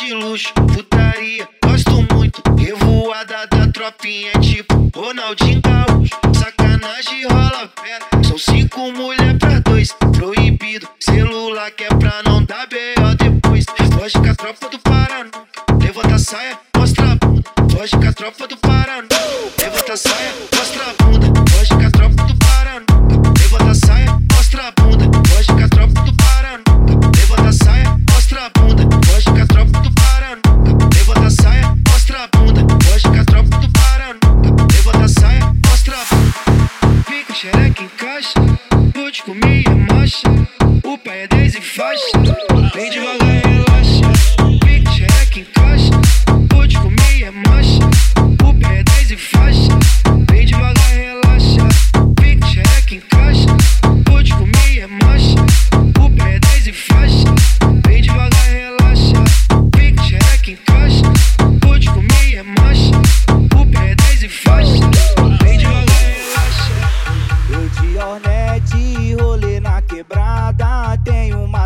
de luxo, putaria, gosto muito. Revoada da tropinha, tipo Ronaldinho Gaúcho. Sacanagem rola fera, são 5 mulher pra 2. Proibido, celular que é pra não dar B.O. depois. Foge com a tropa do Paraná, levanta a saia, mostra a bunda. Foge com a tropa do Paraná, levanta a saia, mostra a bunda. Foge com a tropa do Paraná, levanta a saia, mostra a bunda. Foge com a tropa do Paraná, levanta a saia, mostra a bunda. Foge com a tropa do Paraná, levanta a saia, mostra a bunda. Foge com a tropa do Paraná, levanta a saia, mostra a bunda. Fica xereca em caixa, pode comer é marcha. O pai é 10 e faixa, vem devagar e relaxa. Fica xereca em caixa, pode comer é marcha. O pai é 10 e faixa, vem devagar e relaxa. Fica xereca em caixa, pode comer é marcha. O pai é 10 e faixa, vem devagar e relaxa. Fica xereca em caixa, pode comer é marcha. O pai é 10 e faixa, vem devagar e relaxa. Eu de Hornet, rolê na quebrada. Tem uma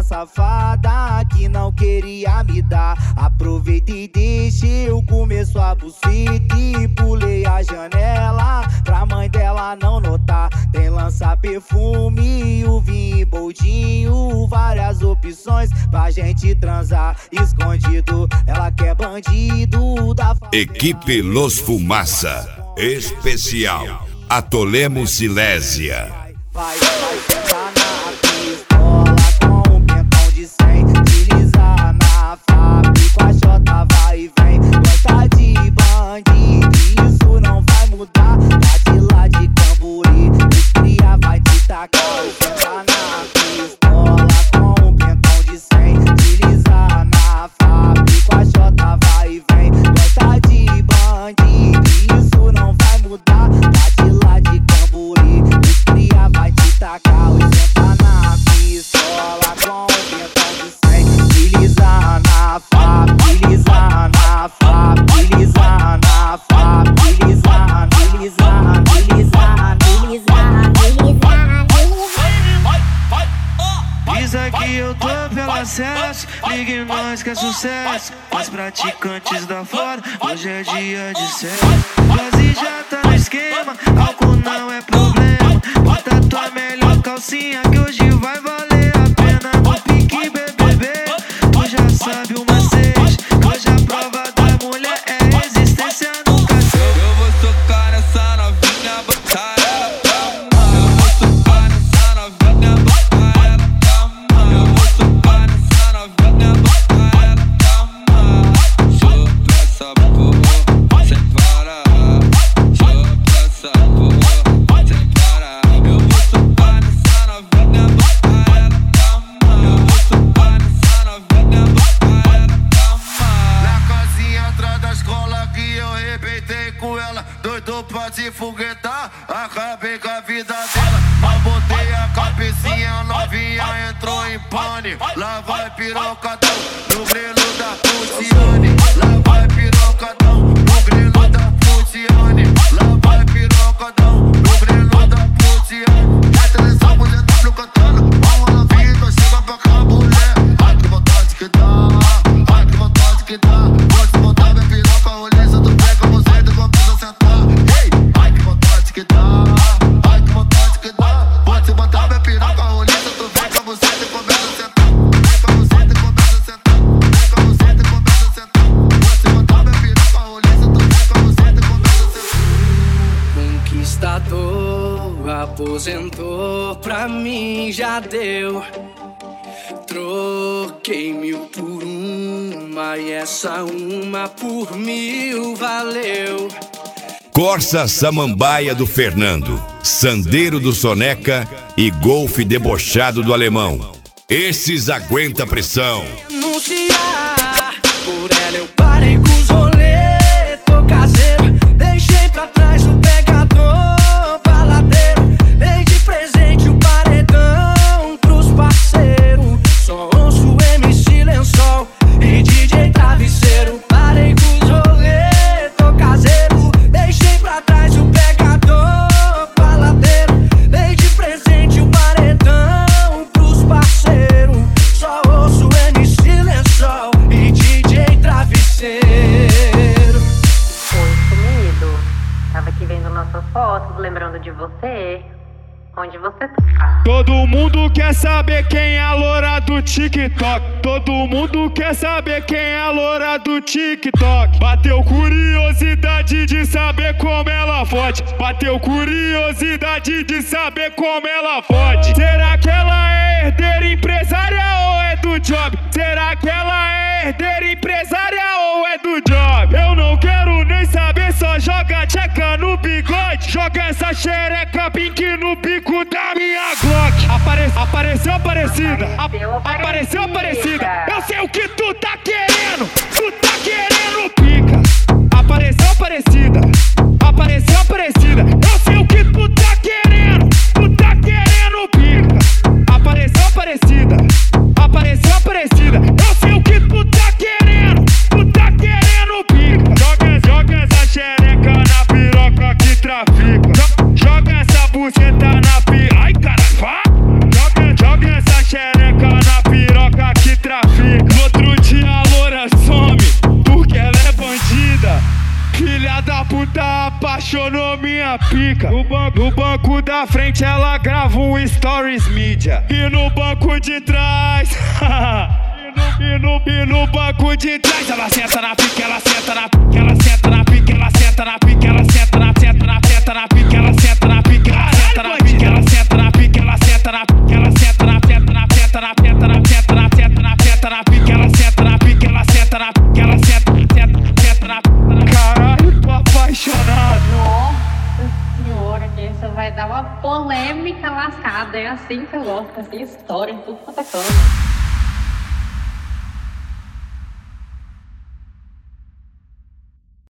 safada que não queria me dar. Aproveita e deixa eu comer sua buceta. E pulei a janela pra mãe dela não notar. Tem lança-perfume, o vinho boldinho. Várias opções pra gente transar escondido. Ela quer bandido da Equipe Los Fumaça Especial Atolemos Silésia. Vai sentar na pistola com um pentão de 100. Deslizar na fábrica, com a Jota vai e vem. Gosta de bandido, isso não vai mudar. Bate lá de Camburi, os cria vai te tacar. Sentar na pistola com um pentão de 100. Deslizar na fábrica, com a Jota vai e vem. Gosta de bandido, isso não vai mudar. Bate lá de Camburi, os cria vai te tacar. Senta na pistola com um pentão de 100. Deslizar na fábrica, deslizar na fábrica, deslizar na fábrica, deslizar, deslizar, deslizar, deslizar, deslizar. Pisa que eu tô pelo acesso, ligue nós que é sucesso. Os praticantes da fora, hoje é dia de sexo. Quase já tá no esquema, álcool não é problema. Bota tua melhor calcinha que hoje vai valer a pena. No pique BBB, tu já sabe o macete. Hoje a prova da mulher é resistência no cacete. Eu vou socar nessa novinha, botar ela pra mamar. Eu vou socar nessa novinha, botar ela pra mamar. Eu vou socar nessa novinha, botar ela pra mamar. Sopra essa porra, sem parar. Sopra essa porra, sem parar. Eu vou socar nessa novinha, botar ela pra mamar. Eu vou socar nessa novinha, botar ela pra mamar. Na casinha atrás da escola que eu arrebentei com ela. Doido pra se foguetar, acabei com a vida dela. Mas botei a cabecinha, novinha entrou em pane. Lá vai pirocadão, no grelo da Luciane. Lá vai pirocadão, no grelo da Luciane. Lá vai pirocadão, no grelo da Luciane. Na televisão, mulher W cantando. Vamos na vida, chega pra cá, mulher. Ai que vontade que dá, ai que vontade que dá. Pode botar minha piroca, roliça, tu pega você e começa a sentar. Ei, ai que vontade que dá, ai que vontade que dá. Pode botar minha piroca, roliça, tu pega você e começa a sentar. Pega você e começa a sentar. Pega você e começa a sentar. Pode botar minha piroca, roliça, tu pega você e começa a sentar. Conquistador, aposentou, pra mim já deu. Troquei 1000 por uma e essa uma por 1000 valeu. Corsa Samambaia do Fernando, Sandeiro do Soneca e Golfe debochado do Alemão. Esses aguenta pressão. Anunciar, por ela eu parei com os rolê. Tô caseiro, deixei pra trás o pegador baladeiro. Dei de presente o paredão pros parceiros. Só ouço MC Lençol e DJ Travesseiro. Parei com os rolê, tô caseiro. Deixei pra trás o pegador baladeiro. Dei de presente o paredão pros parceiros. Só ouço MC Lençol e DJ Travesseiro. onde você tá. Todo mundo quer saber quem é a loura do TikTok. Todo mundo quer saber quem é a loura do TikTok. Bateu curiosidade de saber como ela fode. Bateu curiosidade de saber como ela fode. Será que ela é herdeira empresária ou é do job? Será que ela é herdeira empresária ou é do job? Eu não quero nem saber, só joga tcheca no bigode. Joga essa xereca pink no bico da minha Glock. Apareceu Aparecida. Apareceu Aparecida. Eu sei o que tu tá querendo. Tu tá querendo pica. Apareceu Aparecida. Apareceu Aparecida. Eu sei o que tu tá querendo. Tu tá querendo pica. Apareceu Aparecida. Apareceu Aparecida. Eu sei o que tu tá querendo. Tu tá querendo pica. Joga essa xereca na piroca que trafica. Joga essa buceta na piroca. Ai, cara, vá. Joga essa xereca na piroca que trafica. No outro dia a loura some, porque ela é bandida. Filha da puta apaixonou minha pica. No banco da frente ela grava um stories media. E no banco de trás E no banco de trás ela senta na pica, ela senta na pica, ela senta na pica, ela senta na pica, ela senta na pica, ela senta na pica, ela senta na pica, ela senta na pica, ela senta na pica, ela senta na pica, ela senta na pica, ela senta na pica, ela senta na pica, ela senta na pica, ela senta na pica. Caralho, tô apaixonado. Nossa senhora, que isso vai dar uma polêmica lascada. É assim que eu gosto, assim, história, tudo quanto é canto.